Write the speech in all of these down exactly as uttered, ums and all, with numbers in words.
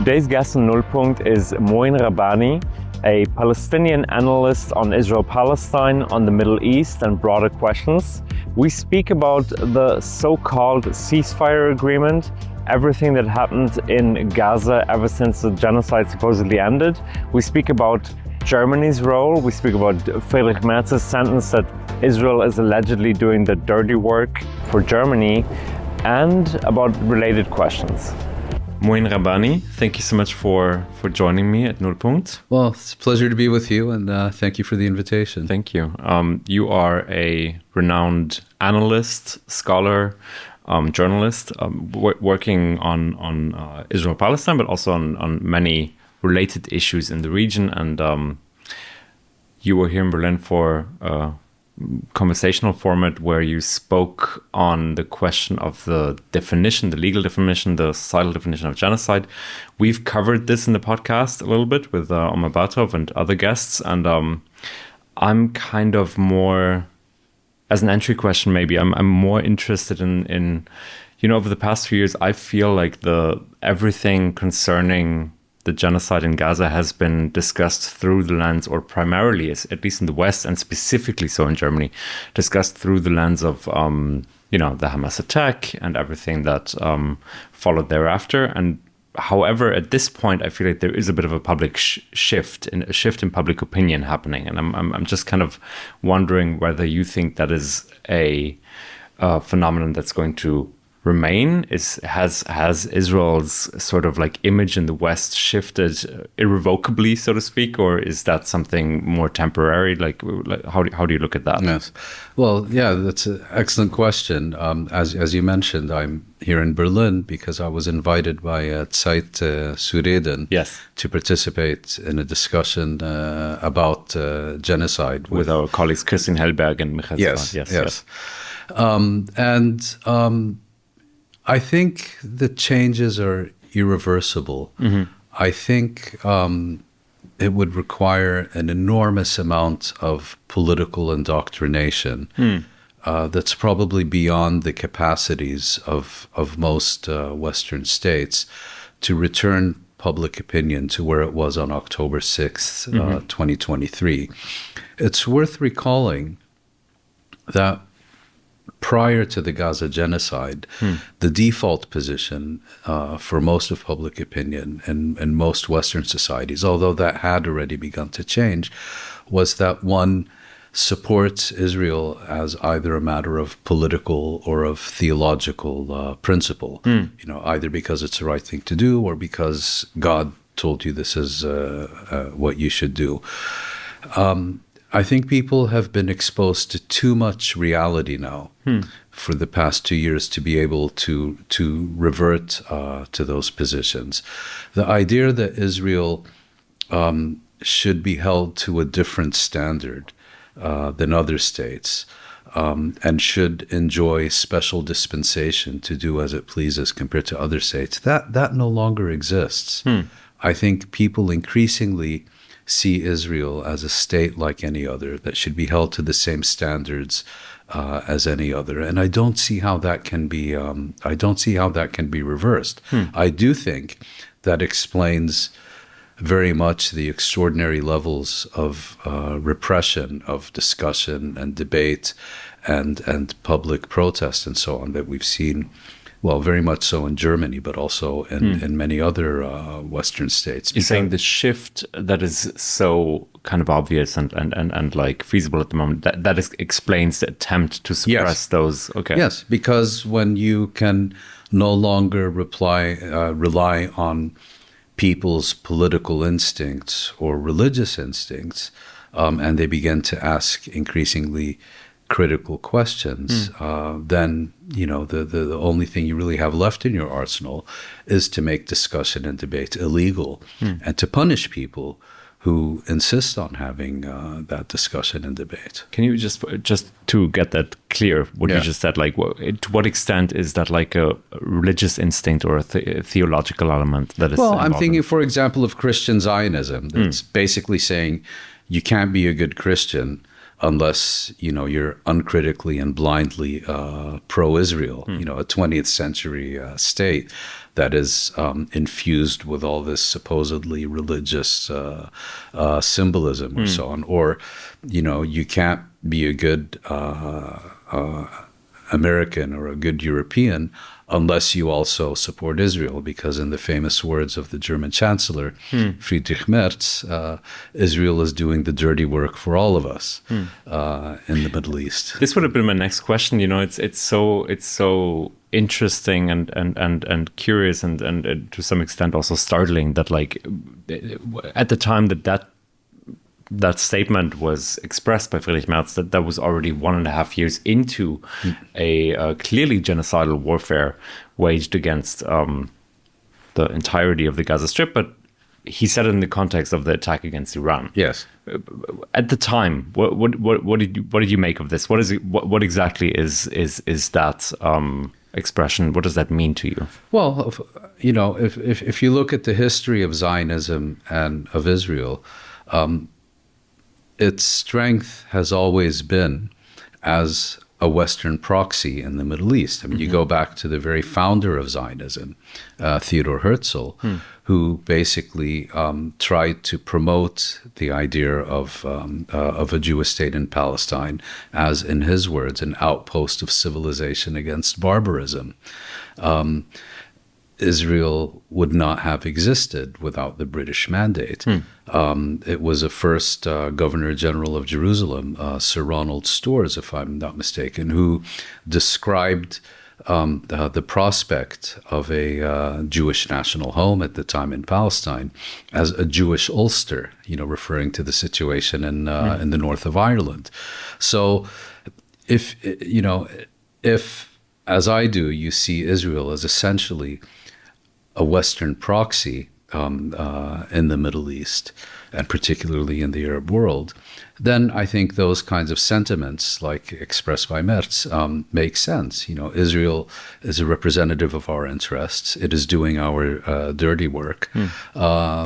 Today's guest on Nullpunkt is Mouin Rabbani, a Palestinian analyst on Israel-Palestine, on the Middle East and broader questions. We speak about the so-called ceasefire agreement, everything that happened in Gaza ever since the genocide supposedly ended. We speak about Germany's role. We speak about Friedrich Merz's sentence that Israel is allegedly doing the dirty work for Germany, and about related questions. Mouin Rabbani, thank you so much for, for joining me at Nullpunkt. Well, it's a pleasure to be with you, and uh, thank you for the invitation. Thank you. Um, you are a renowned analyst, scholar, um, journalist, um, w- working on, on uh, Israel-Palestine, but also on, on many related issues in the region. And um, you were here in Berlin for a conversational format where you spoke on the question of the definition, the legal definition, the societal definition of genocide. We've covered this in the podcast a little bit with uh, Omar Batov and other guests. And um, I'm kind of more, as an entry question maybe, I'm I'm more interested in, in, you know, over the past few years, I feel like the everything concerning the genocide in Gaza has been discussed through the lens, or primarily, at least in the West, and specifically so in Germany, discussed through the lens of, um, you know, the Hamas attack and everything that um, followed thereafter. And however, at this point, I feel like there is a bit of a public sh- shift, in, a shift in public opinion happening. And I'm, I'm, I'm just kind of wondering whether you think that is a, a phenomenon that's going to remain. Is has has Israel's sort of like image in the West shifted irrevocably, so to speak, or is that something more temporary? Like, like how do how do you look at that? Yes, well, yeah, that's an excellent question. Um, as as you mentioned, I'm here in Berlin because I was invited by uh, Zeit uh, Sureden yes. to participate in a discussion uh, about uh, genocide with, with our colleagues Christian Hellberg and Michael. Yes, yes, yes, yes. Um, and um, I think the changes are irreversible. Mm-hmm. I think um, it would require an enormous amount of political indoctrination mm. uh, that's probably beyond the capacities of, of most uh, Western states to return public opinion to where it was on October sixth, mm-hmm. uh, twenty twenty-three. It's worth recalling that prior to the Gaza genocide, hmm. the default position uh, for most of public opinion in, in most Western societies, although that had already begun to change, was that one supports Israel as either a matter of political or of theological uh, principle, hmm. you know, either because it's the right thing to do or because God told you this is uh, uh, what you should do. Um, I think people have been exposed to too much reality now hmm. for the past two years to be able to to revert uh, to those positions. The idea that Israel um, should be held to a different standard uh, than other states um, and should enjoy special dispensation to do as it pleases compared to other states, that, that no longer exists. Hmm. I think people increasingly see Israel as a state like any other that should be held to the same standards uh, as any other, and I don't see how that can be. Um, I don't see how that can be reversed. Hmm. I do think that explains very much the extraordinary levels of uh, repression, of discussion and debate, and and public protest and so on that we've seen. Well, very much so in Germany, but also in, hmm. in many other uh, Western states. You're saying the shift that is so kind of obvious and, and, and, and like feasible at the moment, that, that is, explains the attempt to suppress yes. those. Okay. Yes, because when you can no longer reply, uh, rely on people's political instincts or religious instincts, um, and they begin to ask increasingly critical questions, mm. uh, then, you know, the, the, the only thing you really have left in your arsenal is to make discussion and debate illegal mm. and to punish people who insist on having uh, that discussion and debate. Can you just, just to get that clear, what yeah. you just said, like, what, to what extent is that like a religious instinct or a, the- a theological element that is Well, involved? I'm thinking, for example, of Christian Zionism. That's mm. basically saying you can't be a good Christian unless, you know, you're uncritically and blindly uh, pro-Israel, mm. you know, a twentieth century uh, state that is um, infused with all this supposedly religious uh, uh, symbolism or mm. so on. Or, you know, you can't be a good uh, uh, American or a good European unless you also support Israel, because in the famous words of the German Chancellor, hmm. Friedrich Merz, uh, Israel is doing the dirty work for all of us hmm. uh, in the Middle East. This would have been my next question. You know, it's it's so it's so interesting and and and and curious and and, and to some extent also startling that, like, at the time that that that statement was expressed by Friedrich Merz, that that was already one and a half years into mm. a, a clearly genocidal warfare waged against um, the entirety of the Gaza Strip. But he said it in the context of the attack against Iran. Yes. At the time, what what what, what did you what did you make of this? What is it? What, what exactly is is is that um, expression? What does that mean to you? Well, you know, if if, if you look at the history of Zionism and of Israel, um, its strength has always been as a Western proxy in the Middle East. I mean, mm-hmm. you go back to the very founder of Zionism, uh, Theodor Herzl, hmm. who basically um, tried to promote the idea of um, uh, of a Jewish state in Palestine as, in his words, an outpost of civilization against barbarism. Um, Israel would not have existed without the British mandate. Hmm. Um, it was a first uh, Governor General of Jerusalem, uh, Sir Ronald Storrs, if I'm not mistaken, who described um, the, the prospect of a uh, Jewish national home at the time in Palestine as a Jewish Ulster, you know, referring to the situation in uh, hmm. in the north of Ireland. So, if you know, if as I do, you see Israel as essentially a Western proxy um, uh, in the Middle East, and particularly in the Arab world, then I think those kinds of sentiments, like expressed by Merz, um, make sense. You know, Israel is a representative of our interests. It is doing our uh, dirty work, hmm. uh,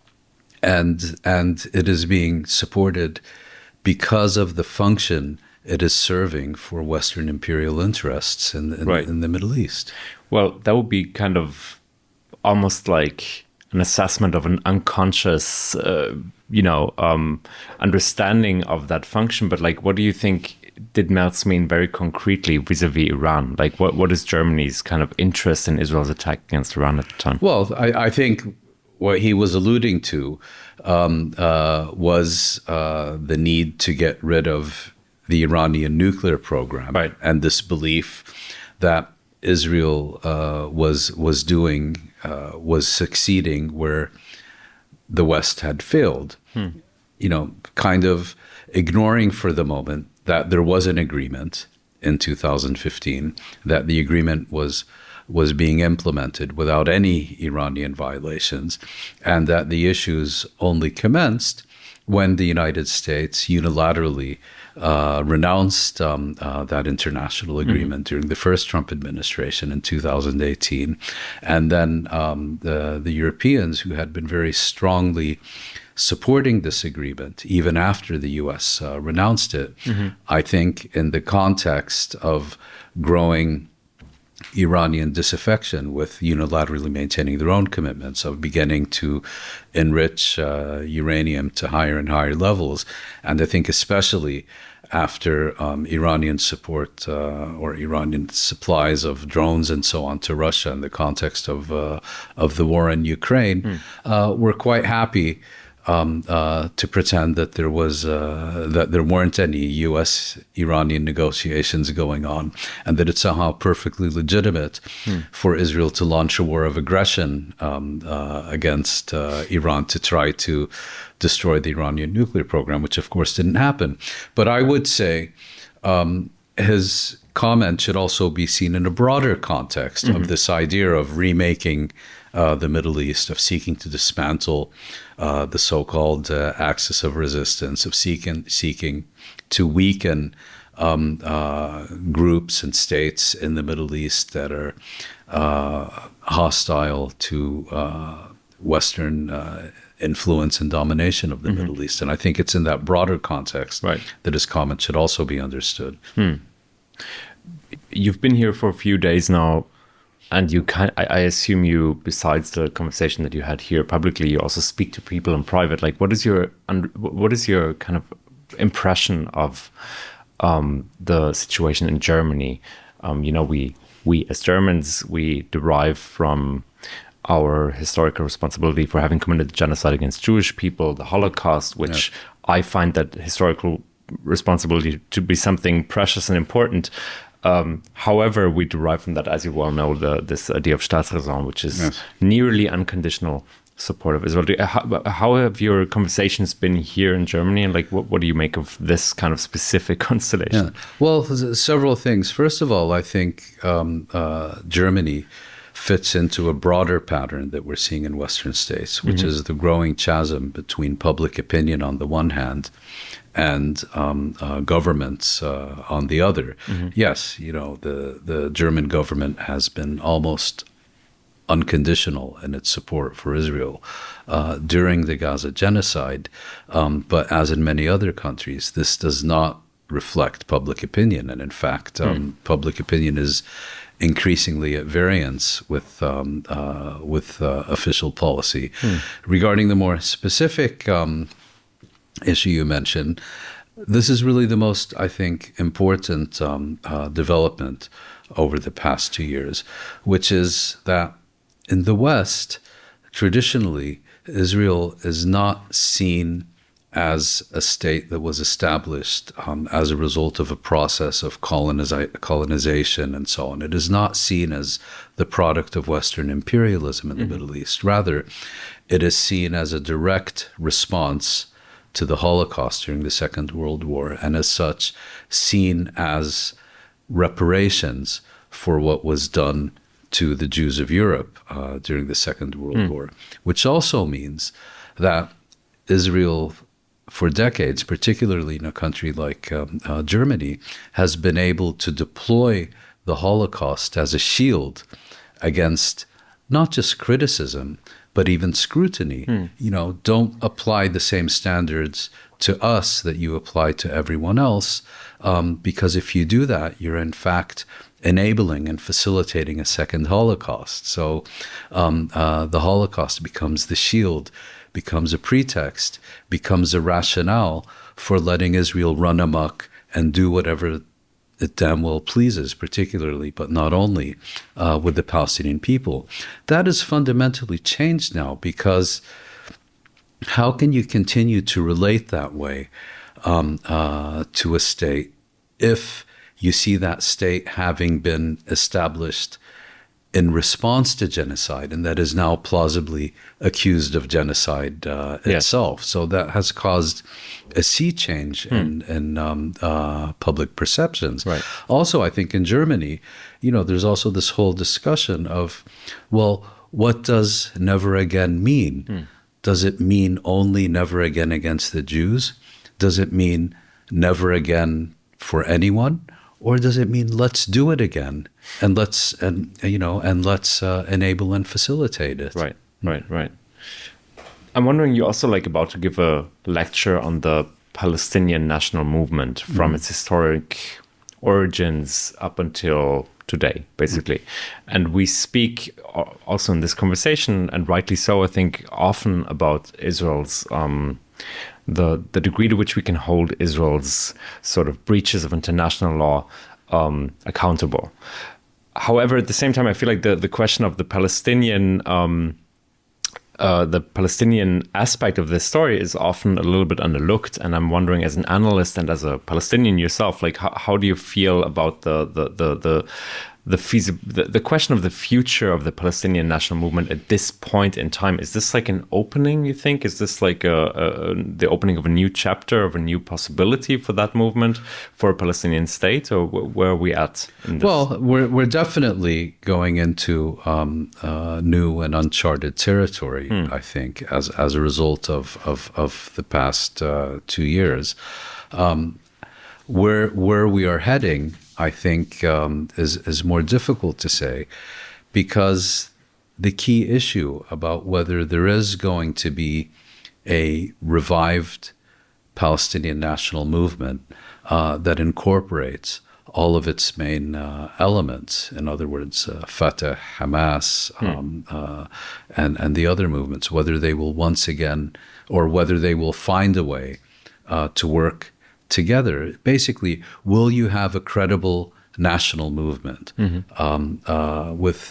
and and it is being supported because of the function it is serving for Western imperial interests in, in, right. in the Middle East. Well, that would be kind of almost like an assessment of an unconscious, uh, you know, um, understanding of that function. But, like, what do you think did Merz mean very concretely vis-a-vis Iran? Like, what, what is Germany's kind of interest in Israel's attack against Iran at the time? Well, I, I think what he was alluding to um, uh, was uh, the need to get rid of the Iranian nuclear program, right. and this belief that Israel uh, was was doing uh, was succeeding where the West had failed. Hmm. You know, kind of ignoring for the moment that there was an agreement in two thousand fifteen, that the agreement was was being implemented without any Iranian violations, and that the issues only commenced when the United States unilaterally uh, renounced um, uh, that international agreement mm-hmm. during the first Trump administration in two thousand eighteen. And then um, the, the Europeans, who had been very strongly supporting this agreement, even after the U S uh, renounced it, mm-hmm. I think in the context of growing Iranian disaffection with unilaterally maintaining their own commitments, of beginning to enrich uh, uranium to higher and higher levels. And I think especially after um, Iranian support uh, or Iranian supplies of drones and so on to Russia in the context of, uh, of the war in Ukraine, mm. uh, we're quite happy Um, uh, to pretend that there was uh, that there weren't any U S Iranian negotiations going on, and that it's somehow perfectly legitimate hmm. for Israel to launch a war of aggression um, uh, against uh, Iran to try to destroy the Iranian nuclear program, which of course didn't happen. But I would say um, his comment should also be seen in a broader context mm-hmm. of this idea of remaking uh, the Middle East, of seeking to dismantle uh, the so-called uh, axis of resistance, of seeking seeking to weaken um, uh, groups and states in the Middle East that are uh, hostile to uh, Western uh, influence and domination of the mm-hmm. Middle East. And I think it's in that broader context right. that his comment should also be understood. Hmm. You've been here for a few days now, and you can, I, I assume you, besides the conversation that you had here publicly, you also speak to people in private. Like, what is your what is your kind of impression of um, the situation in Germany? Um, you know, we we as Germans, we derive from our historical responsibility for having committed genocide against Jewish people, the Holocaust, which yeah. I find that historical responsibility to be something precious and important. Um, however, we derive from that, as you well know, the, this idea of Staatsräson, which is yes. nearly unconditional support of Israel. Do, how, how have your conversations been here in Germany, and like, what, what do you make of this kind of specific constellation? Yeah. Well, several things. First of all, I think um, uh, Germany fits into a broader pattern that we're seeing in Western states, which mm-hmm. is the growing chasm between public opinion on the one hand and um, uh, governments uh, on the other. Mm-hmm. Yes, you know, the, the German government has been almost unconditional in its support for Israel uh, during the Gaza genocide. Um, but as in many other countries, this does not reflect public opinion. And in fact, um, mm. public opinion is increasingly at variance with um, uh, with uh, official policy. Mm. Regarding the more specific um, issue you mentioned, this is really the most, I think, important um, uh, development over the past two years, which is that in the West, traditionally, Israel is not seen as a state that was established um, as a result of a process of colonizi- colonization and so on. It is not seen as the product of Western imperialism in the mm-hmm. Middle East. Rather, it is seen as a direct response to the Holocaust during the Second World War, and as such, seen as reparations for what was done to the Jews of Europe uh, during the Second World mm. War, which also means that Israel, for decades, particularly in a country like um, uh, Germany, has been able to deploy the Holocaust as a shield against not just criticism, but even scrutiny. Mm. You know, don't apply the same standards to us that you apply to everyone else, um, because if you do that, you're in fact enabling and facilitating a second Holocaust. So um, uh, the Holocaust becomes the shield, becomes a pretext, becomes a rationale for letting Israel run amok and do whatever it damn well pleases, particularly, but not only, uh, with the Palestinian people. That has fundamentally changed now, because how can you continue to relate that way um, uh, to a state if you see that state having been established in response to genocide, and that is now plausibly accused of genocide uh, yes. itself? So that has caused a sea change hmm. in, in um, uh, public perceptions. Right. Also, I think in Germany, you know, there's also this whole discussion of, well, what does never again mean? Hmm. Does it mean only never again against the Jews? Does it mean never again for anyone? Or does it mean let's do it again, and let's and you know and let's uh, enable and facilitate it? Right, right, right. I'm wondering, you're also like about to give a lecture on the Palestinian national movement from mm. its historic origins up until today, basically. Mm. And we speak also in this conversation, and rightly so, I think, often about Israel's. Um, the the degree to which we can hold Israel's sort of breaches of international law um, accountable. However, at the same time, I feel like the, the question of the Palestinian um, uh, the Palestinian aspect of this story is often a little bit underlooked. And I'm wondering, as an analyst and as a Palestinian yourself, like how, how do you feel about the the the the the, feasi- the the question of the future of the Palestinian national movement at this point in time? Is this like an opening, you think? Is this like a, a, the opening of a new chapter, of a new possibility for that movement, for a Palestinian state? Or wh- where are we at in this? Well, we're, we're definitely going into um, uh, new and uncharted territory, hmm. I think, as as a result of, of, of the past uh, two years. Um, where where we are heading, I think, um, is, is more difficult to say, because the key issue about whether there is going to be a revived Palestinian national movement uh, that incorporates all of its main uh, elements. In other words, uh, Fatah, Hamas, um, mm. uh, and, and the other movements, whether they will once again, or whether they will find a way uh, to work together. Basically, will you have a credible national movement mm-hmm. um, uh, with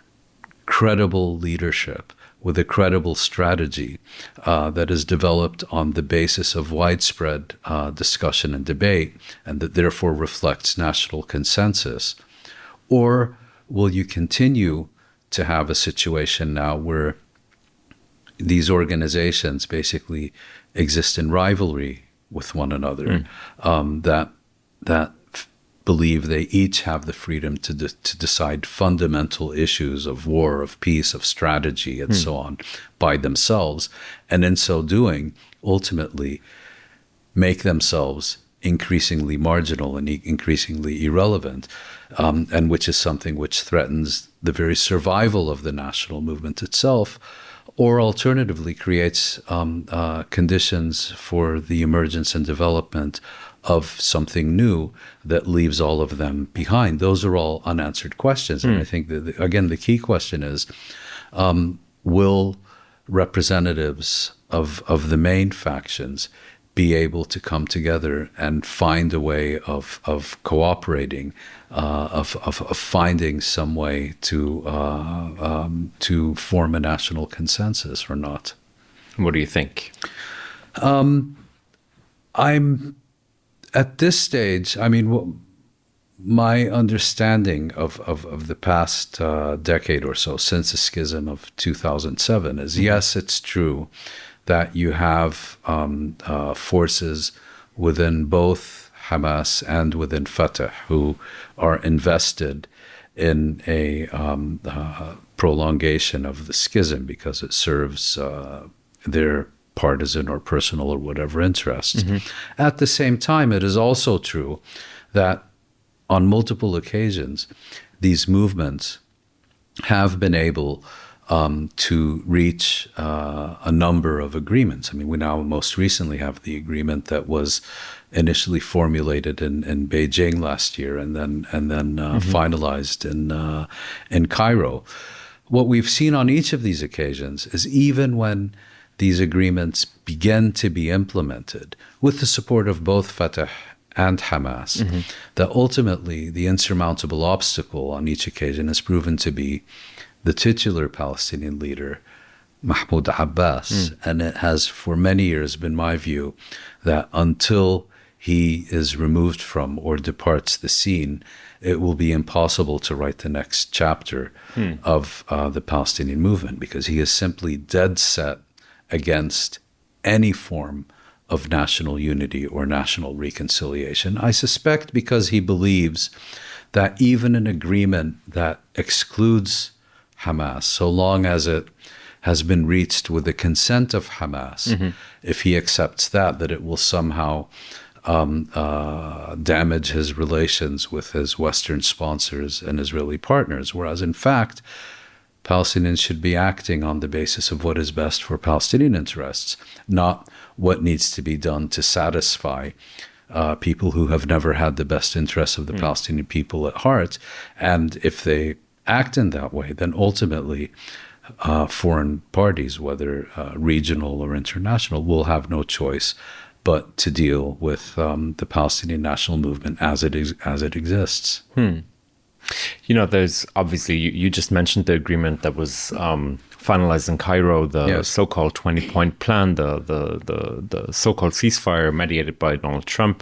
credible leadership, with a credible strategy uh, that is developed on the basis of widespread uh, discussion and debate, and that therefore reflects national consensus? Or will you continue to have a situation now where these organizations basically exist in rivalry with one another, mm. um, that that f- believe they each have the freedom to de- to decide fundamental issues of war, of peace, of strategy, and mm. so on by themselves, and in so doing, ultimately make themselves increasingly marginal and e- increasingly irrelevant, um, and which is something which threatens the very survival of the national movement itself, or alternatively creates um, uh, conditions for the emergence and development of something new that leaves all of them behind. Those are all unanswered questions. Mm. And I think that, the, again, the key question is, um, will representatives of, of the main factions be able to come together and find a way of of cooperating, uh, of, of of finding some way to uh, um, to form a national consensus or not? What do you think? Um, I'm at this stage. I mean, w- my understanding of of, of the past uh, decade or so, since the schism of two thousand seven, is mm-hmm. yes, it's true that you have um, uh, forces within both Hamas and within Fatah who are invested in a um, uh, prolongation of the schism because it serves uh, their partisan or personal or whatever interests. Mm-hmm. At the same time, it is also true that on multiple occasions, these movements have been able Um, to reach uh, a number of agreements. I mean, we now most recently have the agreement that was initially formulated in, in Beijing last year, and then and then uh, mm-hmm. finalized in uh, in Cairo. What we've seen on each of these occasions is even when these agreements begin to be implemented with the support of both Fatah and Hamas, mm-hmm. that ultimately the insurmountable obstacle on each occasion has proven to be the titular Palestinian leader, Mahmoud Abbas. Mm. And it has for many years been my view that until he is removed from or departs the scene, it will be impossible to write the next chapter mm. of uh, the Palestinian movement, because he is simply dead set against any form of national unity or national reconciliation. I suspect because he believes that even an agreement that excludes Hamas, so long as it has been reached with the consent of Hamas, mm-hmm. if he accepts that, that it will somehow um, uh, damage his relations with his Western sponsors and Israeli partners. Whereas, in fact, Palestinians should be acting on the basis of what is best for Palestinian interests, not what needs to be done to satisfy uh, people who have never had the best interests of the mm. Palestinian people at heart. And if they act in that way, then ultimately uh, foreign parties, whether uh, regional or international, will have no choice but to deal with um, the Palestinian national movement as it is, as it exists. Hmm. You know, there's obviously, you, you just mentioned the agreement that was um, finalized in Cairo, the yes. so-called twenty-point plan, the, the, the, the so-called ceasefire mediated by Donald Trump.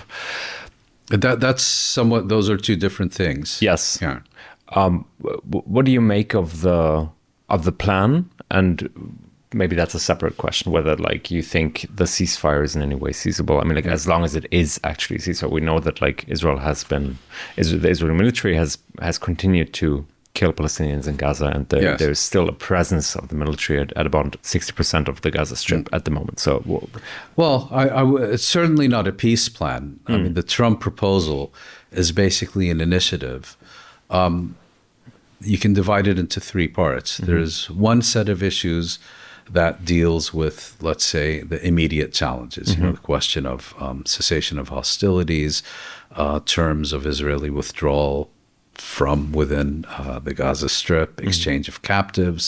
That That's somewhat, those are two different things. Yes. Yeah. Um, what do you make of the of the plan? And maybe that's a separate question, whether like you think the ceasefire is in any way feasible. I mean, like yeah. as long as it is actually ceasefire, we know that like Israel has been, Israel, the Israeli military has has continued to kill Palestinians in Gaza, and there, yes. there's still a presence of the military at, at about sixty percent of the Gaza Strip mm. at the moment. So, well, well I, I, it's certainly not a peace plan. Mm. I mean, the Trump proposal is basically an initiative. Um, you can divide it into three parts. Mm-hmm. There's one set of issues that deals with, let's say, the immediate challenges, mm-hmm. you know, the question of um, cessation of hostilities, uh, terms of Israeli withdrawal from within uh, the Gaza Strip, exchange mm-hmm. of captives,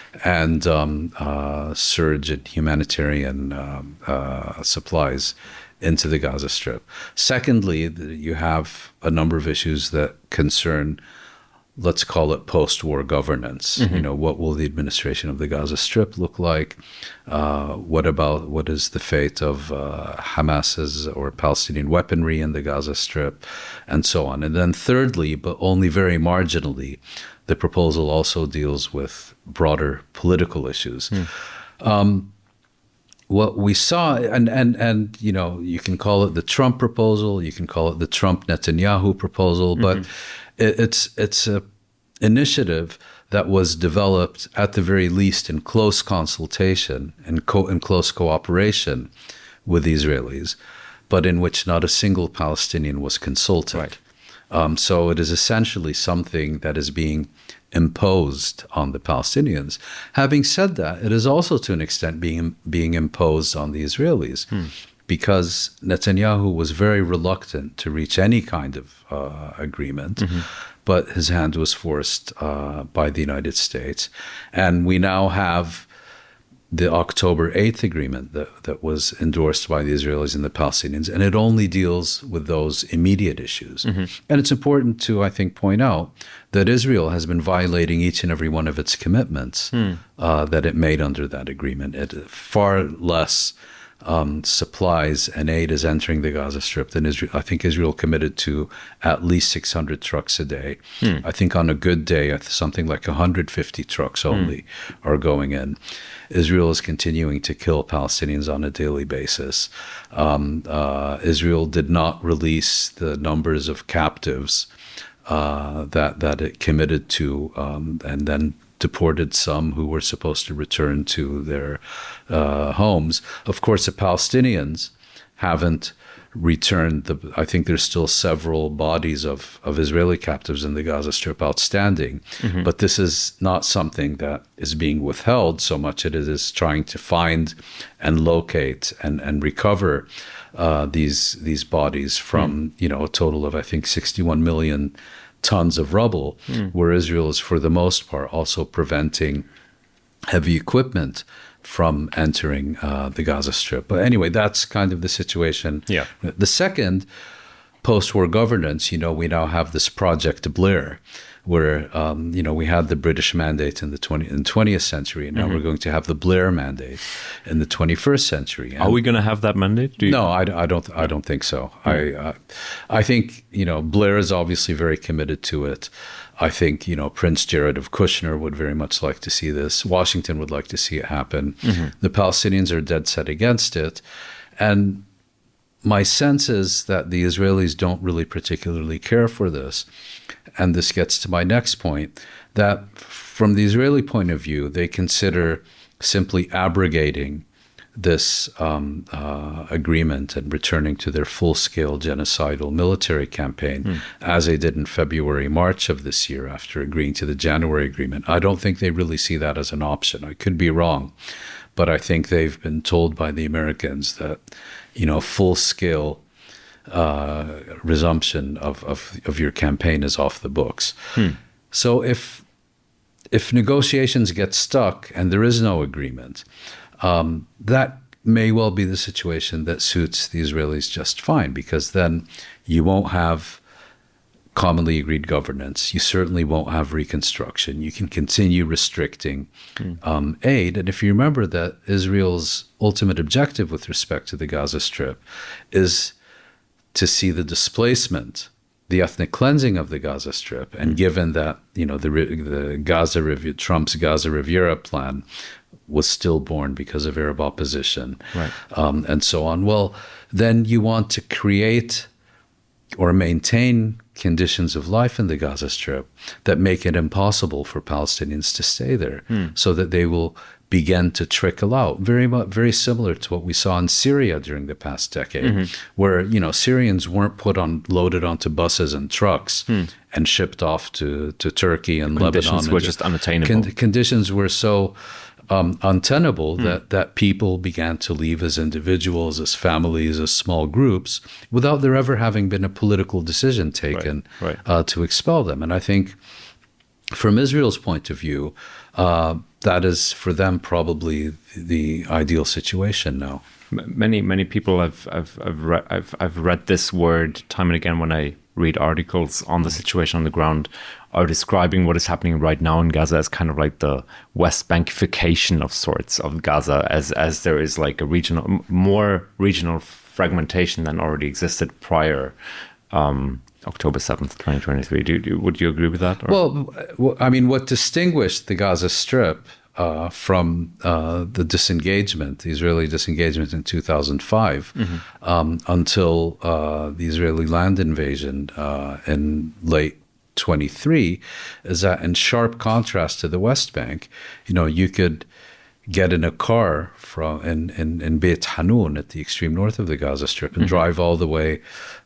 and um, uh, surge in humanitarian um, uh, supplies into the Gaza Strip. Secondly, you have a number of issues that concern, let's call it post-war governance. Mm-hmm. You know, what will the administration of the Gaza Strip look like? Uh, what about, what is the fate of uh, Hamas's or Palestinian weaponry in the Gaza Strip, and so on. And then thirdly, but only very marginally, the proposal also deals with broader political issues. Mm. Um, what we saw, and, and, and, you know, you can call it the Trump proposal, you can call it the Trump-Netanyahu proposal, but mm-hmm. it, it's it's a initiative that was developed at the very least in close consultation and co- in close cooperation with the Israelis, but in which not a single Palestinian was consulted. Right. Um, so it is essentially something that is being imposed on the Palestinians. Having said that, it is also to an extent being being imposed on the Israelis, hmm. because Netanyahu was very reluctant to reach any kind of uh, agreement, mm-hmm. but his hand was forced uh, by the United States. And we now have the October eighth agreement that, that was endorsed by the Israelis and the Palestinians, and it only deals with those immediate issues. Mm-hmm. And it's important to, I think, point out that Israel has been violating each and every one of its commitments mm. uh, that it made under that agreement. It far less um, supplies and aid is entering the Gaza Strip than Israel. I think Israel committed to at least six hundred trucks a day. Mm. I think on a good day, something like one hundred fifty trucks only mm. are going in. Israel is continuing to kill Palestinians on a daily basis. Um, uh, Israel did not release the numbers of captives uh, that that it committed to, um, and then deported some who were supposed to return to their uh, homes. Of course, the Palestinians haven't returned. The, I think there's still several bodies of, of Israeli captives in the Gaza Strip outstanding, mm-hmm. but this is not something that is being withheld so much as it is trying to find and locate and, and recover uh, these these bodies from, mm. you know, a total of, I think, sixty-one million tons of rubble, mm. where Israel is, for the most part, also preventing heavy equipment from entering uh, the Gaza Strip. But anyway, that's kind of the situation. Yeah. The second, post-war governance, you know, we now have this Project Blair, where, um, you know, we had the British mandate in the twentieth, in twentieth century, and now mm-hmm. we're going to have the Blair mandate in the twenty-first century. And are we going to have that mandate? Do you- no, I, I don't. I don't think so. Mm-hmm. I, uh, I think, you know, Blair is obviously very committed to it. I think, you know, Prince Jared of Kushner would very much like to see this. Washington would like to see it happen. Mm-hmm. The Palestinians are dead set against it, and my sense is that the Israelis don't really particularly care for this. And this gets to my next point, that from the Israeli point of view, they consider simply abrogating this um, uh, agreement and returning to their full-scale genocidal military campaign, mm. as they did in February, March of this year after agreeing to the January agreement. I don't think they really see that as an option. I could be wrong, but I think they've been told by the Americans that, you know, full-scale uh, resumption of, of, of your campaign is off the books. Hmm. So if if negotiations get stuck and there is no agreement, um, that may well be the situation that suits the Israelis just fine, because then you won't have commonly agreed governance. You certainly won't have reconstruction. You can continue restricting mm. um, aid. And if you remember that Israel's ultimate objective with respect to the Gaza Strip is to see the displacement, the ethnic cleansing of the Gaza Strip. And mm. given that, you know, the the Gaza Riviera, Trump's Gaza Riviera plan was stillborn because of Arab opposition, right. um, and so on. Well, then you want to create or maintain conditions of life in the Gaza Strip that make it impossible for Palestinians to stay there, mm. so that they will began to trickle out, very much, very similar to what we saw in Syria during the past decade, mm-hmm. where, you know, Syrians weren't put on, loaded onto buses and trucks mm. and shipped off to, to Turkey and conditions Lebanon. Conditions were just unattainable. Con- conditions were so um, untenable mm. that, that people began to leave as individuals, as families, as small groups, without there ever having been a political decision taken right, right. Uh, to expel them. And I think from Israel's point of view, uh, that is for them probably the ideal situation now. Many many people have I've I've read I've I've read this word time and again when I read articles on the situation on the ground, are describing what is happening right now in Gaza as kind of like the West Bankification of sorts of Gaza, as as there is like a regional more regional fragmentation than already existed prior. Um, October seventh, twenty twenty-three. Do, do, would you agree with that? Or? Well, I mean, what distinguished the Gaza Strip uh, from uh, the disengagement, the Israeli disengagement in two thousand five, mm-hmm. um, until uh, the Israeli land invasion uh, in late twenty-three, is that in sharp contrast to the West Bank, you know, you could get in a car from in, in, in Beit Hanun at the extreme north of the Gaza Strip and mm-hmm. drive all the way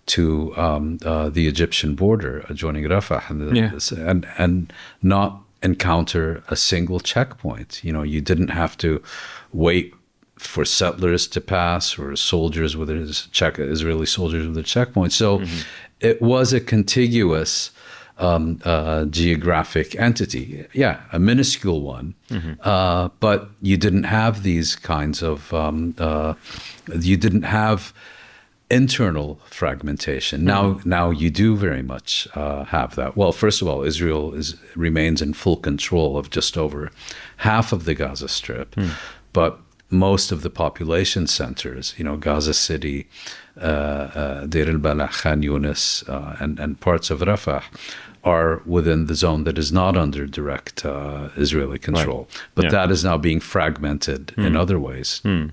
to um, uh, the Egyptian border adjoining Rafah and, the, yeah. and and not encounter a single checkpoint. You know, you didn't have to wait for settlers to pass or soldiers with a check, Israeli soldiers with a checkpoint. So mm-hmm. it was a contiguous Um, uh, geographic entity. Yeah, a minuscule one, mm-hmm. uh, but you didn't have these kinds of, um, uh, you didn't have internal fragmentation. Mm-hmm. Now, now you do very much uh, have that. Well, first of all, Israel is remains in full control of just over half of the Gaza Strip, mm. but most of the population centers, you know, Gaza City, uh, uh, Deir al-Balah, Khan Yunis, uh, and, and parts of Rafah, are within the zone that is not under direct uh, Israeli control. Right. But yeah. that is now being fragmented mm. in other ways. Mm.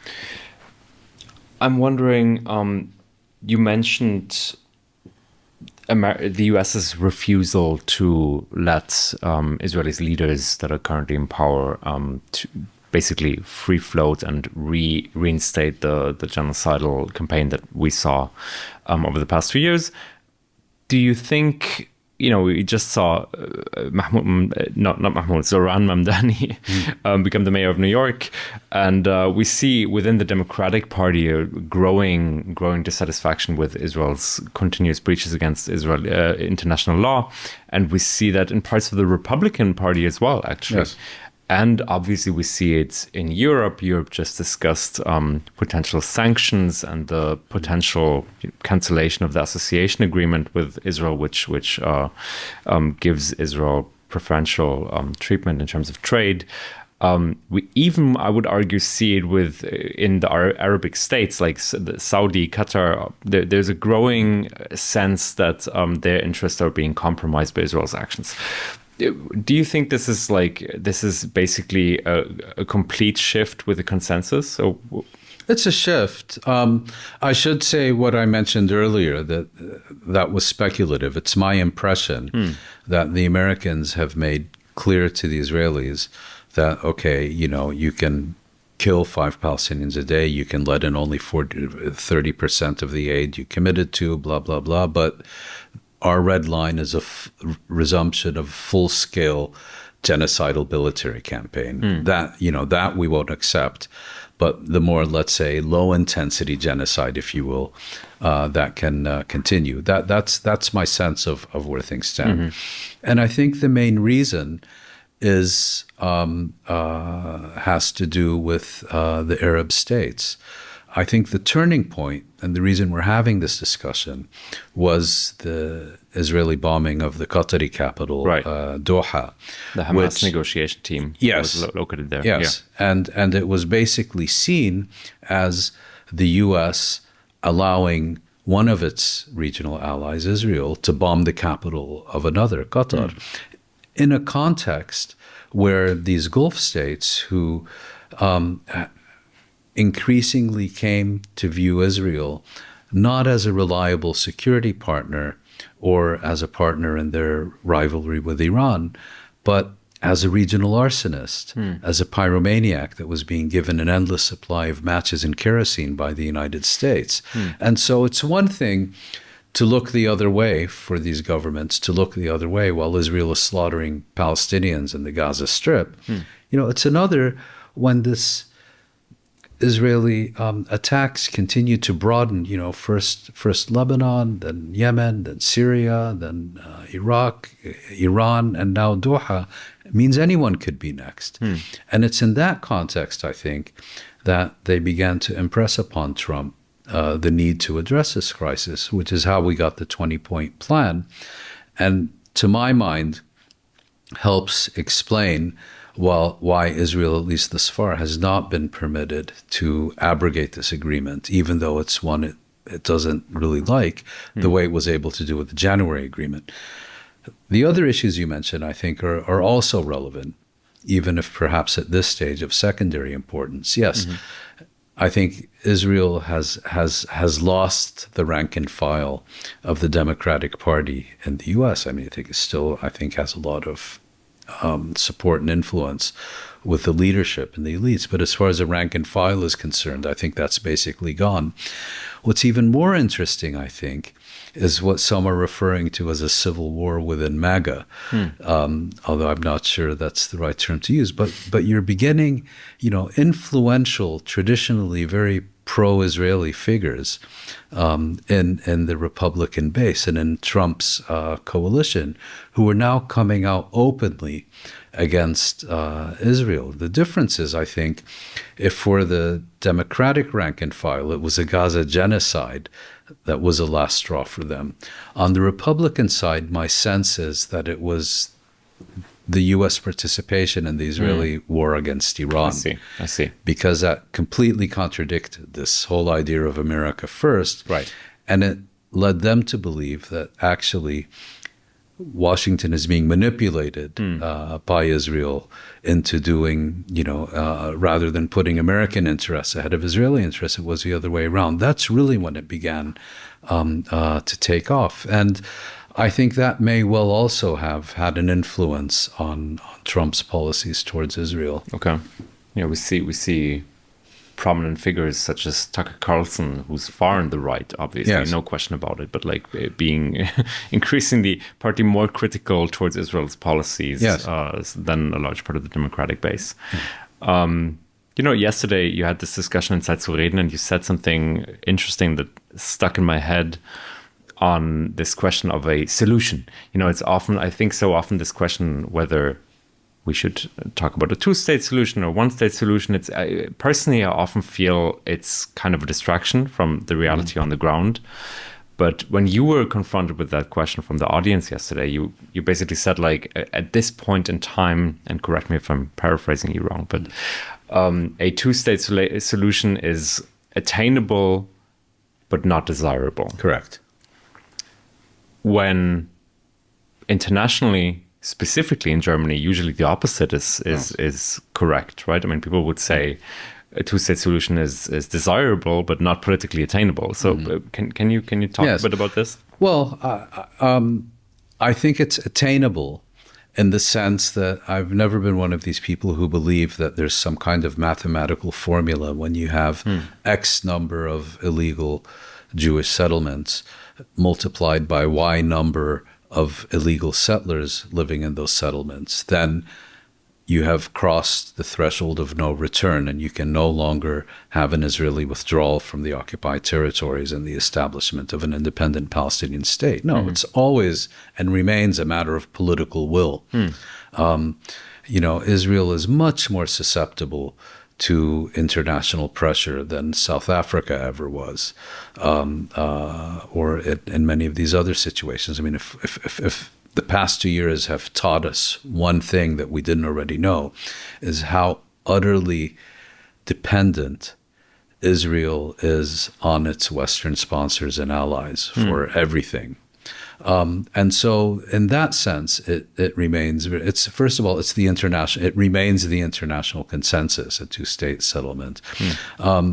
I'm wondering, um, you mentioned Amer- the US's refusal to let um, Israelis leaders that are currently in power um, to basically free float and re- reinstate the, the genocidal campaign that we saw um, over the past few years. Do you think... You know, we just saw uh, Mahmoud, uh, not not Mahmoud, Zoran Mamdani mm. um, become the mayor of New York, and uh, we see within the Democratic Party a growing growing dissatisfaction with Israel's continuous breaches against Israel uh, international law, and we see that in parts of the Republican Party as well, actually. Yes. And obviously, we see it in Europe. Europe just discussed um, potential sanctions and the potential cancellation of the association agreement with Israel, which which uh, um, gives Israel preferential um, treatment in terms of trade. Um, we even, I would argue, see it with in the Arabic states like Saudi, Qatar. There, there's a growing sense that um, their interests are being compromised by Israel's actions. Do you think this is like this is basically a, a complete shift with the consensus? So it's a shift. Um, I should say what I mentioned earlier, that uh, that was speculative. It's my impression hmm. that the Americans have made clear to the Israelis that, okay, you know, you can kill five Palestinians a day, you can let in only forty, thirty percent of the aid you committed to, blah, blah, blah, but our red line is a f- resumption of full-scale genocidal military campaign. Mm. That, you know, that we won't accept. But the more, let's say, low-intensity genocide, if you will, uh, that can uh, continue. That that's that's my sense of, of where things stand. Mm-hmm. And I think the main reason is um, uh, has to do with uh, the Arab states. I think the turning point and the reason we're having this discussion was the Israeli bombing of the Qatari capital, right. uh, Doha. The Hamas which, negotiation team yes, was lo- located there. Yes, yeah. and, and it was basically seen as the U S allowing one of its regional allies, Israel, to bomb the capital of another, Qatar, mm. in a context where these Gulf states who um, increasingly came to view Israel not as a reliable security partner or as a partner in their rivalry with Iran, but as a regional arsonist, hmm. as a pyromaniac that was being given an endless supply of matches and kerosene by the United States. Hmm. And so it's one thing to look the other way for these governments, to look the other way while Israel is slaughtering Palestinians in the Gaza Strip. Hmm. You know, it's another when this Israeli um, attacks continue to broaden, you know, first first Lebanon, then Yemen, then Syria, then uh, Iraq, Iran, and now Doha. It means anyone could be next. Hmm. And it's in that context, I think, that they began to impress upon Trump uh, the need to address this crisis, which is how we got the twenty-point plan. And to my mind, helps explain Well, why Israel, at least thus far, has not been permitted to abrogate this agreement, even though it's one it, it doesn't really like, mm. the way it was able to do with the January agreement. The other issues you mentioned, I think, are, are also relevant, even if perhaps at this stage of secondary importance. Yes, mm-hmm. I think Israel has has has lost the rank and file of the Democratic Party in the U S. I mean, I think it still, I think, has a lot of Um, support and influence with the leadership and the elites. But as far as the rank and file is concerned, I think that's basically gone. What's even more interesting, I think, is what some are referring to as a civil war within MAGA, hmm. um, although I'm not sure that's the right term to use. But but you're beginning, you know, influential, traditionally very pro-Israeli figures um, in in the Republican base and in Trump's uh, coalition, who are now coming out openly against uh, Israel. The difference is, I think, if for the Democratic rank and file, it was a Gaza genocide that was a last straw for them. On the Republican side, my sense is that it was the U S participation in the Israeli mm. war against Iran. I see, I see. Because that completely contradicted this whole idea of America first. Right. And it led them to believe that actually Washington is being manipulated mm. uh, by Israel into doing, you know, uh, rather than putting American interests ahead of Israeli interests, it was the other way around. That's really when it began um, uh, to take off. And I think that may well also have had an influence on, on Trump's policies towards Israel. Okay. Yeah, we see we see prominent figures such as Tucker Carlson, who's far on the right, obviously, yes. no question about it, but like being increasingly partly more critical towards Israel's policies yes. uh, than a large part of the Democratic base. Mm. Um, you know, yesterday you had this discussion in Zeit zu reden, and you said something interesting that stuck in my head on this question of a solution. You know, it's often, I think so often this question whether we should talk about a two-state solution or one-state solution. It's I, personally, I often feel it's kind of a distraction from the reality mm-hmm. on the ground. But when you were confronted with that question from the audience yesterday, you you basically said, like, at this point in time, and correct me if I'm paraphrasing you wrong, but um, a two-state sol- solution is attainable but not desirable. Correct. When internationally, specifically in Germany, usually the opposite is is, oh. is correct, right? I mean, people would say a two-state solution is is desirable but not politically attainable. So, mm-hmm. uh, can can you can you talk yes. a bit about this? Well, uh, um, I think it's attainable in the sense that I've never been one of these people who believe that there's some kind of mathematical formula when you have hmm. X number of illegal Jewish settlements multiplied by Y number of illegal settlers living in those settlements, then you have crossed the threshold of no return, and you can no longer have an Israeli withdrawal from the occupied territories and the establishment of an independent Palestinian state. No, mm-hmm. it's always and remains a matter of political will. Mm. Um, you know, Israel is much more susceptible to international pressure than South Africa ever was, um, uh, or it, in many of these other situations. I mean, if, if, if, if the past two years have taught us one thing that we didn't already know, is how utterly dependent Israel is on its Western sponsors and allies for mm. everything. Um, and so in that sense, it, it remains, it's, first of all, it's the international, it remains the international consensus, a two-state settlement. Mm. Um,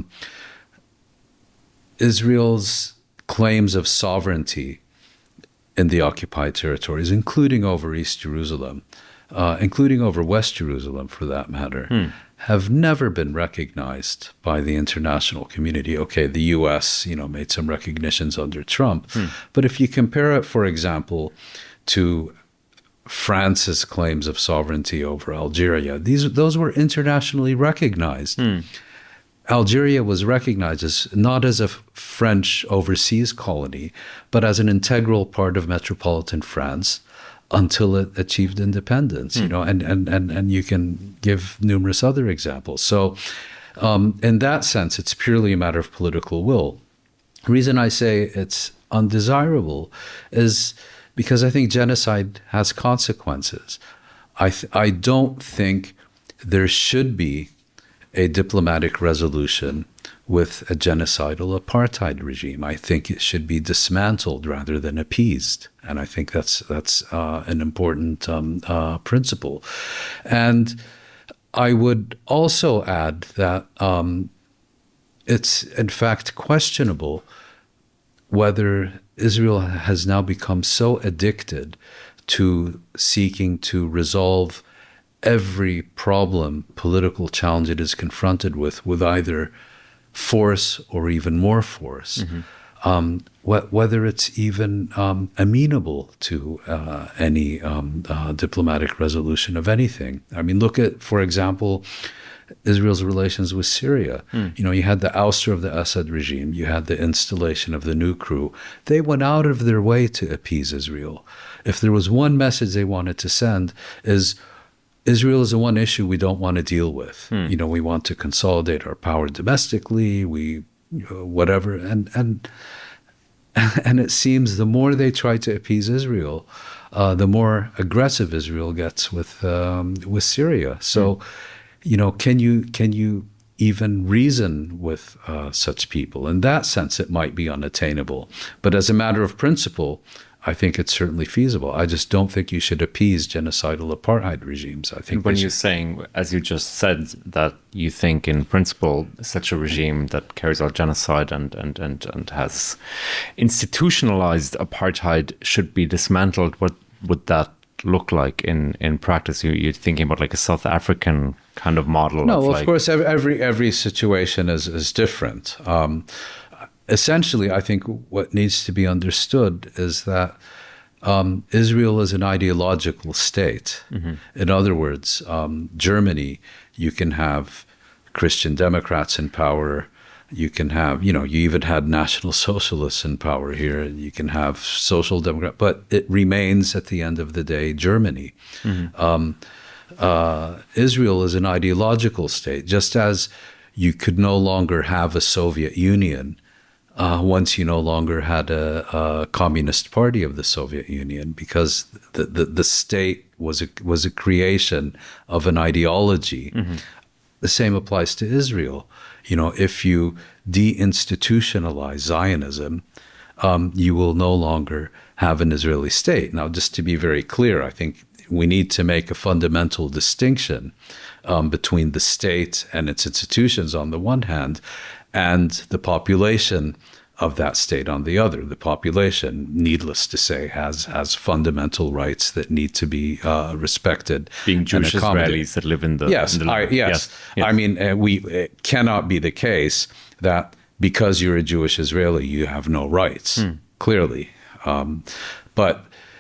Israel's claims of sovereignty in the occupied territories, including over East Jerusalem, uh, including over West Jerusalem for that matter, hmm. have never been recognized by the international community. Okay, the U S, you know, made some recognitions under Trump, hmm. but if you compare it, for example, to France's claims of sovereignty over Algeria, these those were internationally recognized. Hmm. Algeria was recognized as not as a French overseas colony, but as an integral part of metropolitan France until it achieved independence. Hmm. You know, and, and and and you can give numerous other examples. So, um, in that sense, it's purely a matter of political will. The reason I say it's undesirable is because I think genocide has consequences. I th- I don't think there should be a diplomatic resolution with a genocidal apartheid regime. I think it should be dismantled rather than appeased, and I think that's that's uh, an important um, uh, principle. And I would also add that um, it's in fact questionable whether Israel has now become so addicted to seeking to resolve every problem, political challenge it is confronted with, with either force or even more force, mm-hmm. um, wh- whether it's even um, amenable to uh, any um, uh, diplomatic resolution of anything. I mean, look at, for example, Israel's relations with Syria. Mm. You know, you had the ouster of the Assad regime, you had the installation of the new crew. They went out of their way to appease Israel. If there was one message they wanted to send is, Israel is the one issue we don't want to deal with. Hmm. You know, we want to consolidate our power domestically, we, you know, whatever. And, and, and it seems the more they try to appease Israel, uh, the more aggressive Israel gets with, um, with Syria. So, hmm. you know, can you, can you even reason with uh, such people? In that sense, it might be unattainable. But as a matter of principle, I think it's certainly feasible. I just don't think you should appease genocidal apartheid regimes. I think when you're should... saying, as you just said, that you think in principle such a regime that carries out genocide and, and, and, and has institutionalized apartheid should be dismantled, what would that look like in, in practice? You, you're thinking about like a South African kind of model? No, of, of like... course, every, every every situation is, is different. Um, Essentially, I think what needs to be understood is that um, Israel is an ideological state. Mm-hmm. In other words, um, Germany, you can have Christian Democrats in power. You can have, you know, you even had National Socialists in power here. You can have Social Democrat, but it remains at the end of the day Germany. Mm-hmm. Um, uh, Israel is an ideological state, just as you could no longer have a Soviet Union Uh, once you no longer had a, a communist party of the Soviet Union, because the, the, the state was a, was a creation of an ideology. Mm-hmm. The same applies to Israel. You know, if you deinstitutionalize Zionism, um, you will no longer have an Israeli state. Now, just to be very clear, I think we need to make a fundamental distinction um, between the state and its institutions on the one hand, and the population of that state on the other. The population, needless to say, has has fundamental rights that need to be uh, respected. Being Jewish Israelis that live in the... Yes, in the, I, yes. yes. I mean, uh, we it cannot be the case that because you're a Jewish Israeli, you have no rights, hmm. clearly. Um, but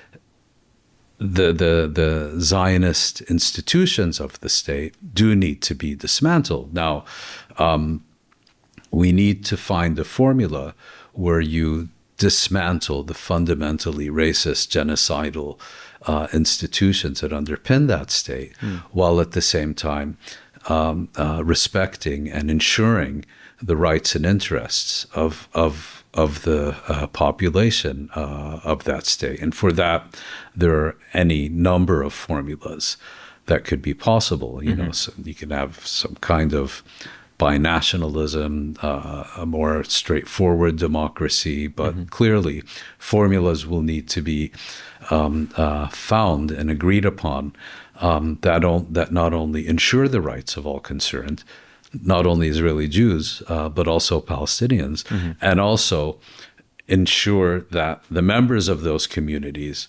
the, the, the Zionist institutions of the state do need to be dismantled. Now, um, we need to find a formula where you dismantle the fundamentally racist, genocidal uh, institutions that underpin that state, mm. while at the same time um, uh, respecting and ensuring the rights and interests of of of the uh, population uh, of that state. And for that, there are any number of formulas that could be possible. You mm-hmm. know, so you can have some kind of binationalism, uh, a more straightforward democracy, but mm-hmm. clearly formulas will need to be um, uh, found and agreed upon um, that, on, that not only ensure the rights of all concerned, not only Israeli Jews, uh, but also Palestinians, mm-hmm. and also ensure that the members of those communities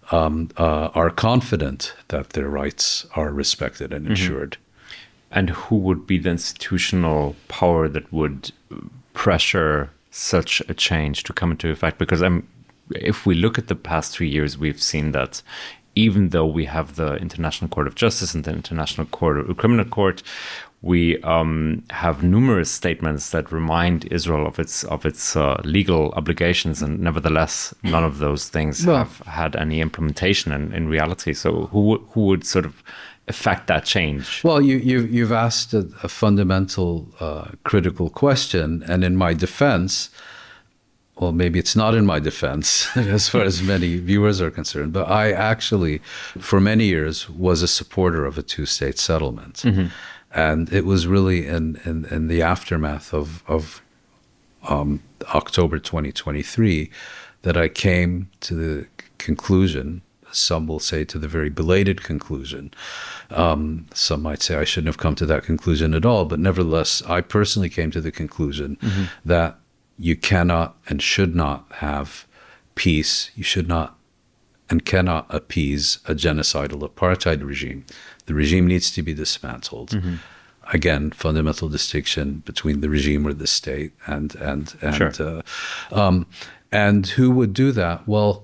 um, uh, are confident that their rights are respected and ensured. Mm-hmm. And who would be the institutional power that would pressure such a change to come into effect? Because I'm, if we look at the past three years, we've seen that even though we have the International Court of Justice and the International Court of Criminal Court, we um, have numerous statements that remind Israel of its of its uh, legal obligations, and nevertheless, none of those things well, have had any implementation in, in reality. So, who who would sort of affect that change? Well, you, you you've asked a, a fundamental, uh, critical question, and in my defense, well, maybe it's not in my defense as far as many viewers are concerned, but I actually, for many years, was a supporter of a two-state settlement. Mm-hmm. And it was really in, in, in the aftermath of, of um, October twenty twenty-three that I came to the conclusion, some will say to the very belated conclusion, um, some might say I shouldn't have come to that conclusion at all, but nevertheless, I personally came to the conclusion mm-hmm. that you cannot and should not have peace, you should not and cannot appease a genocidal apartheid regime. The regime needs to be dismantled. Mm-hmm. Again, fundamental distinction between the regime or the state, and and and sure. uh, um, and who would do that? Well,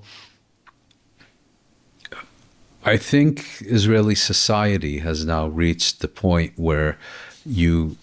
I think Israeli society has now reached the point where you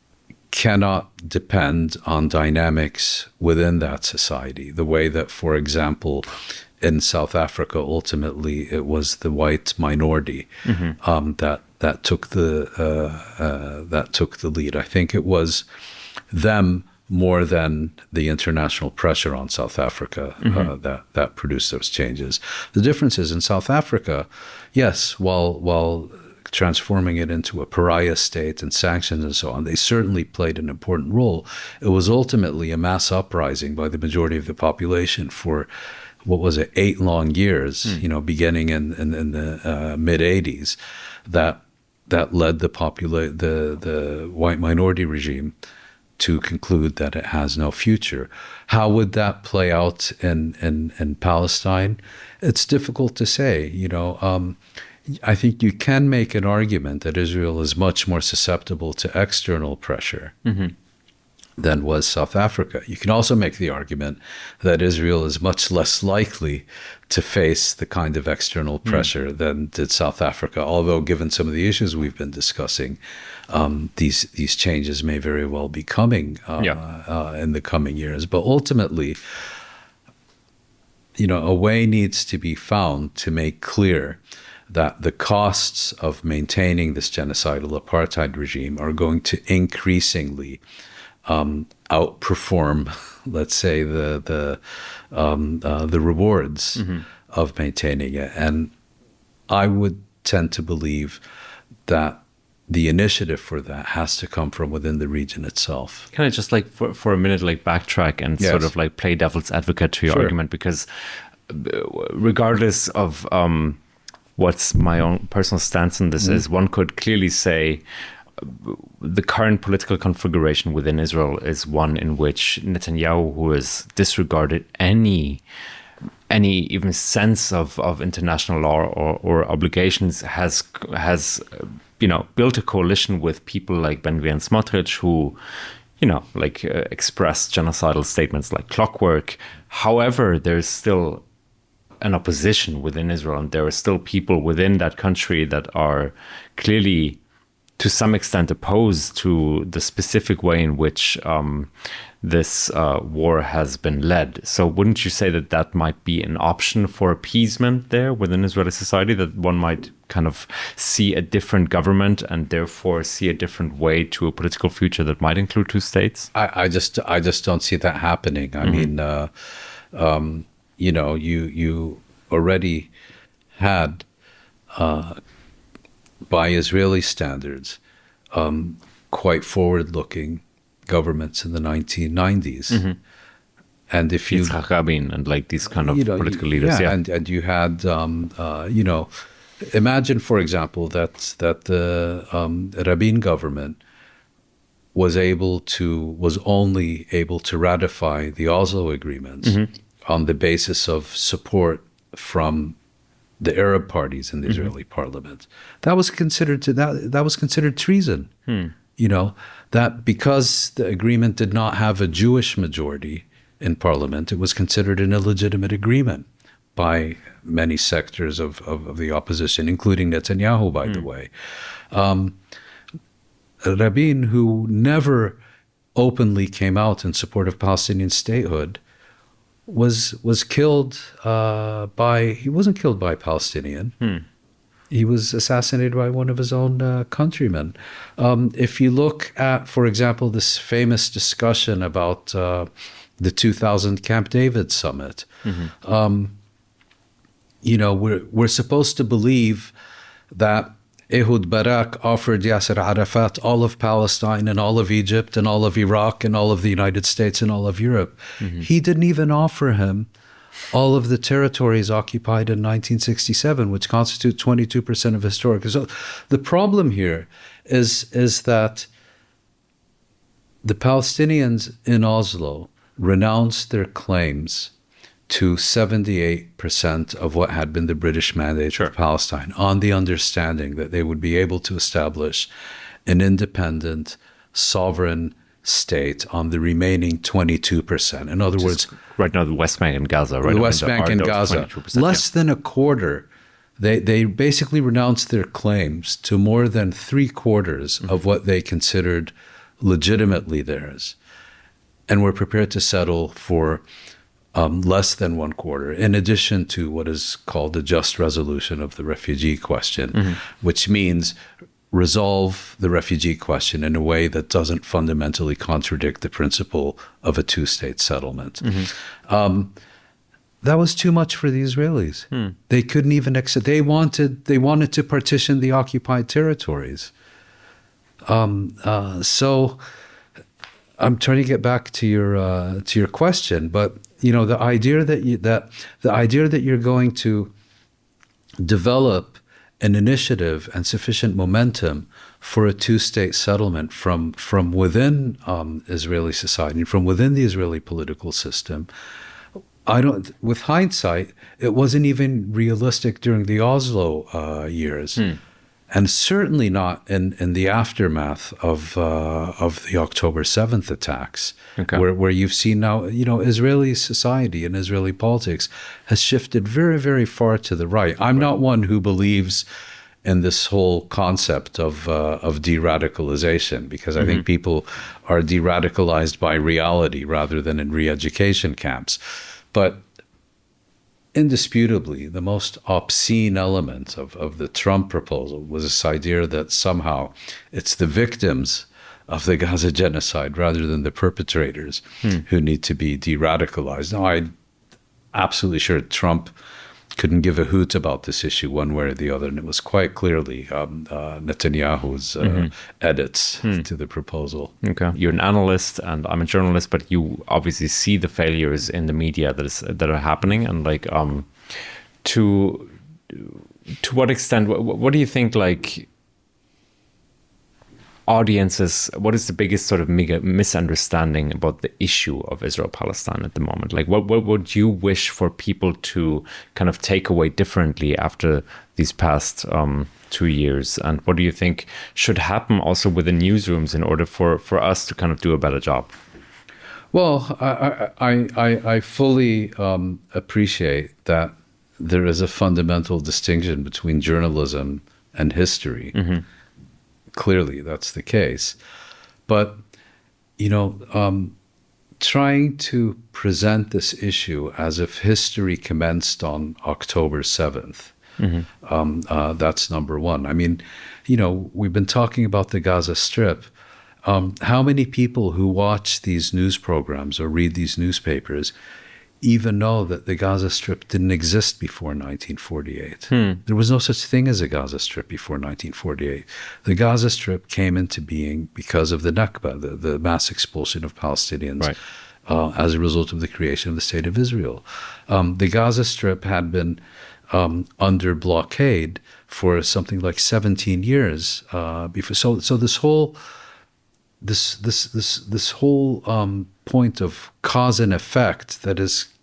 cannot depend on dynamics within that society, the way that, for example, in South Africa, ultimately it was the white minority mm-hmm. um, that that took the uh, uh, that took the lead. I think it was them more than the international pressure on South Africa mm-hmm. uh, that that produced those changes. The difference is in South Africa, yes, while while transforming it into a pariah state and sanctions and so on, they certainly played an important role. It was ultimately a mass uprising by the majority of the population for what was it, eight long years, mm. you know, beginning in, in, in the uh, mid eighties, that that led the popula- the the white minority regime to conclude that it has no future. How would that play out in in, in Palestine? It's difficult to say. You know, um, I think you can make an argument that Israel is much more susceptible to external pressure. Mm-hmm. than was South Africa. You can also make the argument that Israel is much less likely to face the kind of external pressure mm. than did South Africa, although given some of the issues we've been discussing, um, these these changes may very well be coming uh, yeah. uh, in the coming years. But ultimately, you know, a way needs to be found to make clear that the costs of maintaining this genocidal apartheid regime are going to increasingly Um, outperform, let's say, the the um, uh, the rewards mm-hmm. of maintaining it. And I would tend to believe that the initiative for that has to come from within the region itself. Can I just like for, for a minute like backtrack and yes. sort of like play devil's advocate to your sure. argument? Because regardless of um, what's my own personal stance on this mm-hmm. is, one could clearly say the current political configuration within Israel is one in which Netanyahu, who has disregarded any any even sense of, of international law or, or obligations, has has you know built a coalition with people like Ben-Gvir and Smotrich, who you know like uh, expressed genocidal statements like clockwork. However, there's still an opposition within Israel, and there are still people within that country that are clearly, to some extent, opposed to the specific way in which um, this uh, war has been led. So wouldn't you say that that might be an option for appeasement there within Israeli society, that one might kind of see a different government and therefore see a different way to a political future that might include two states? I, I just I just don't see that happening. I mm-hmm. mean, uh, um, you know, you, you already had Uh, by Israeli standards, um, quite forward-looking governments in the nineteen nineties. Mm-hmm. And if you... Yitzhak Rabin and like these kind of you know, political leaders. Yeah, yeah. And, and you had, um, uh, you know, imagine, for example, that, that the um, Rabin government was able to, was only able to ratify the Oslo agreements mm-hmm. on the basis of support from the Arab parties in the mm-hmm. Israeli parliament. That was considered to that that was considered treason. Hmm. You know, that because the agreement did not have a Jewish majority in parliament, it was considered an illegitimate agreement by many sectors of, of, of the opposition, including Netanyahu, by hmm. the way. Um, Rabin, who never openly came out in support of Palestinian statehood, was was killed uh, by, he wasn't killed by a Palestinian. Hmm. He was assassinated by one of his own uh, countrymen. Um, if you look at, for example, this famous discussion about uh, the two thousand Camp David summit, mm-hmm. um, you know, we're, we're supposed to believe that Ehud Barak offered Yasser Arafat all of Palestine and all of Egypt and all of Iraq and all of the United States and all of Europe. Mm-hmm. He didn't even offer him all of the territories occupied in nineteen sixty-seven, which constitute twenty-two percent of historic. So the problem here is, is that the Palestinians in Oslo renounced their claims to seventy-eight percent of what had been the British mandate sure. of Palestine, on the understanding that they would be able to establish an independent, sovereign state on the remaining twenty-two percent. In other words, right now the West Bank and Gaza, right? The West the Bank and Gaza, less yeah. than a quarter. They they basically renounced their claims to more than three quarters mm-hmm. of what they considered legitimately theirs, and were prepared to settle for um, less than one quarter, in addition to what is called the just resolution of the refugee question, mm-hmm. which means resolve the refugee question in a way that doesn't fundamentally contradict the principle of a two-state settlement. Mm-hmm. Um, that was too much for the Israelis. Hmm. They couldn't even accept. They wanted. They wanted to partition the occupied territories. Um, uh, so, I'm trying to get back to your uh, to your question, but you know, the idea that you, that the idea that you're going to develop an initiative and sufficient momentum for a two-state settlement from from within um, Israeli society, from within the Israeli political system, I don't. With hindsight, it wasn't even realistic during the Oslo uh, years, hmm. and certainly not in, in the aftermath of uh, of the October seventh attacks, okay. where where you've seen now, you know, Israeli society and Israeli politics has shifted very, very far to the right. I'm right. not one who believes in this whole concept of uh, of de-radicalization, because I mm-hmm. think people are de-radicalized by reality rather than in re-education camps. But indisputably, the most obscene element of, of the Trump proposal was this idea that somehow it's the victims of the Gaza genocide rather than the perpetrators hmm. who need to be de-radicalized. Now, I'm absolutely sure Trump couldn't give a hoot about this issue one way or the other, and it was quite clearly um, uh, Netanyahu's uh, mm-hmm. edits hmm. to the proposal. Okay, you're an analyst and I'm a journalist, but you obviously see the failures in the media that is that are happening, and like um, to to what extent? What, what do you think? Like audiences, what is the biggest sort of mega misunderstanding about the issue of Israel-Palestine at the moment? Like, what, what would you wish for people to kind of take away differently after these past um, two years? And what do you think should happen also within newsrooms in order for, for us to kind of do a better job? Well, I, I, I, I fully um, appreciate that there is a fundamental distinction between journalism and history. Mm-hmm. Clearly, that's the case. But, you know, um, trying to present this issue as if history commenced on October seventh, mm-hmm. um, uh, that's number one. I mean, you know, we've been talking about the Gaza Strip. Um, how many people who watch these news programs or read these newspapers even know that the Gaza Strip didn't exist before nineteen forty-eight. Hmm. There was no such thing as a Gaza Strip before nineteen forty-eight. The Gaza Strip came into being because of the Nakba, the, the mass expulsion of Palestinians, right. uh, as a result of the creation of the State of Israel. Um, the Gaza Strip had been um, under blockade for something like seventeen years uh, before. So, so this whole this this this this whole um, point of cause and effect that is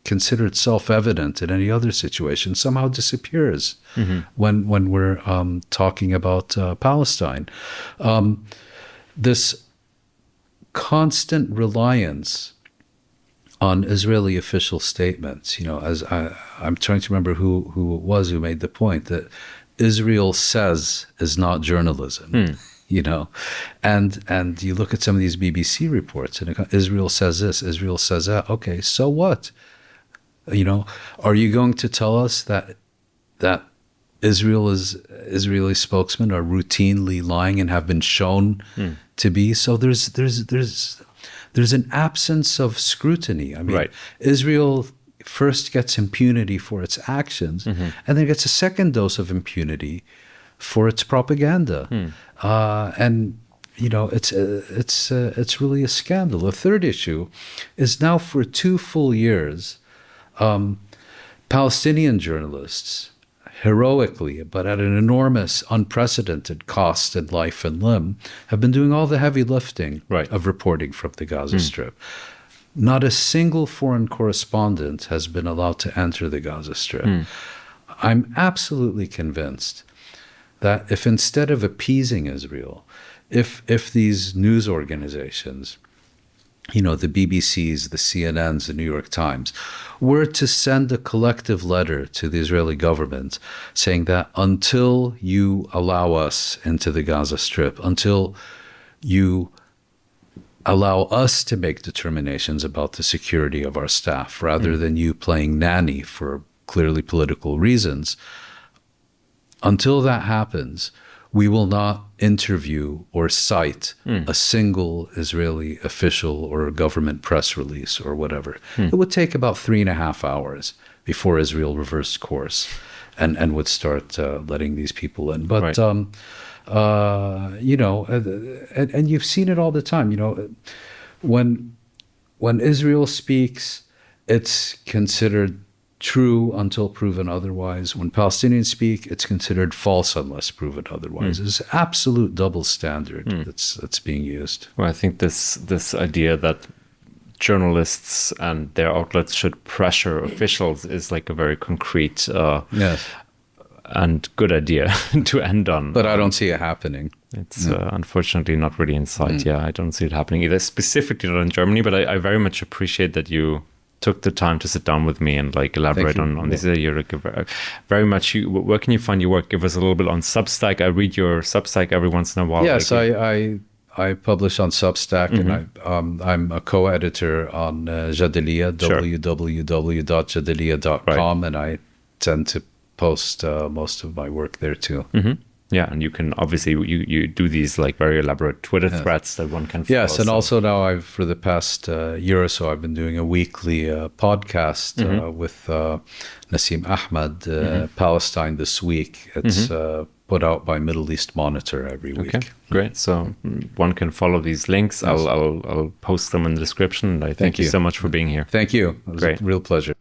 considered self-evident in any other situation somehow disappears mm-hmm. when when we're um, talking about uh, Palestine. Um, this constant reliance on Israeli official statements, you know, as I, I'm trying to remember who, who it was who made the point that Israel says is not journalism, mm. you know, and and you look at some of these B B C reports and Israel says this, Israel says that. Okay, so what? You know, are you going to tell us that that Israel is Israeli spokesmen are routinely lying and have been shown mm. to be? So there's there's there's there's an absence of scrutiny. I mean, right. Israel first gets impunity for its actions, mm-hmm. and then gets a second dose of impunity for its propaganda. Mm. Uh, and you know, it's uh, it's uh, it's really a scandal. The third issue is now for two full years. Um, Palestinian journalists, heroically, but at an enormous, unprecedented cost in life and limb, have been doing all the heavy lifting right. of reporting from the Gaza mm. Strip. Not a single foreign correspondent has been allowed to enter the Gaza Strip. Mm. I'm absolutely convinced that if instead of appeasing Israel, if if these news organizations, you know, the B B Cs, the C N Ns, the New York Times, were to send a collective letter to the Israeli government saying that until you allow us into the Gaza Strip, until you allow us to make determinations about the security of our staff, rather mm. than you playing nanny for clearly political reasons, until that happens, we will not interview or cite mm. a single Israeli official or government press release or whatever. Mm. It would take about three and a half hours before Israel reversed course and, and would start uh, letting these people in. But, right. um, uh, you know, and, and you've seen it all the time. You know, when when Israel speaks, it's considered true until proven otherwise. When Palestinians speak, it's considered false unless proven otherwise. Mm. It's absolute double standard mm. that's that's being used. Well, I think this this idea that journalists and their outlets should pressure officials is like a very concrete uh, yes. and good idea to end on. But I don't see it happening. It's no. uh, unfortunately not really in sight. Mm. Yeah, I don't see it happening either, specifically not in Germany, but I, I very much appreciate that you took the time to sit down with me and like elaborate on, on this. You're like very, very much. You, where can you find your work? Give us a little bit on Substack. I read your Substack every once in a while. Yes, like, I, I I publish on Substack, mm-hmm. and I, um, I'm a co-editor on uh, Jadaliyya, sure. w w w dot jadaliyya dot com, right. and I tend to post uh, most of my work there too. Mm-hmm. Yeah, and you can obviously you, you do these like very elaborate Twitter yes. threads that one can follow. Yes, and so. also now I've for the past uh, year or so I've been doing a weekly uh, podcast mm-hmm. uh, with uh, Nassim Ahmed, uh, mm-hmm. Palestine This Week. It's mm-hmm. uh, put out by Middle East Monitor every week. Okay, great. So one can follow these links. Yes. I'll, I'll I'll post them in the description. I thank, thank you. you so much for being here. Thank you. It was great. a real pleasure.